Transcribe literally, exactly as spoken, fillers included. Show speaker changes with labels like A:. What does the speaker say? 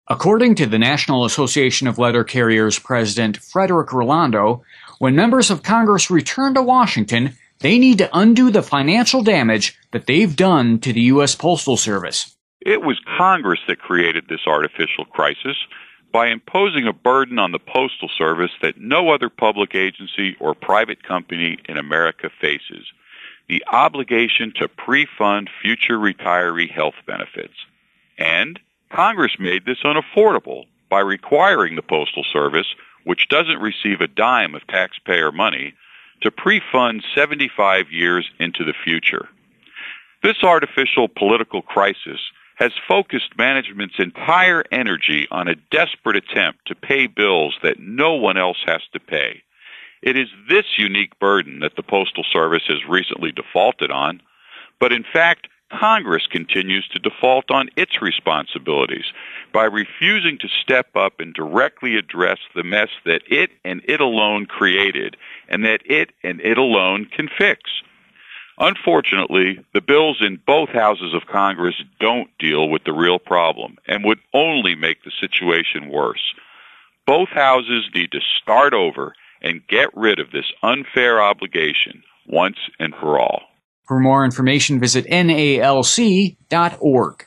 A: According to the National Association of Letter Carriers President Frederick Rolando, when members of Congress return to Washington, they need to undo the financial damage that they've done to the U S Postal Service.
B: It was Congress that created this artificial crisis by imposing a burden on the Postal Service that no other public agency or private company in America faces: the obligation to pre-fund future retiree health benefits. And Congress made this unaffordable by requiring the Postal Service, which doesn't receive a dime of taxpayer money, to pre-fund seventy-five years into the future. This artificial political crisis has focused management's entire energy on a desperate attempt to pay bills that no one else has to pay. It is this unique burden that the Postal Service has recently defaulted on, but in fact, Congress continues to default on its responsibilities by refusing to step up and directly address the mess that it and it alone created and that it and it alone can fix. Unfortunately, the bills in both houses of Congress don't deal with the real problem and would only make the situation worse. Both houses need to start over and get rid of this unfair obligation once and for all.
A: For more information, visit N A L C dot org.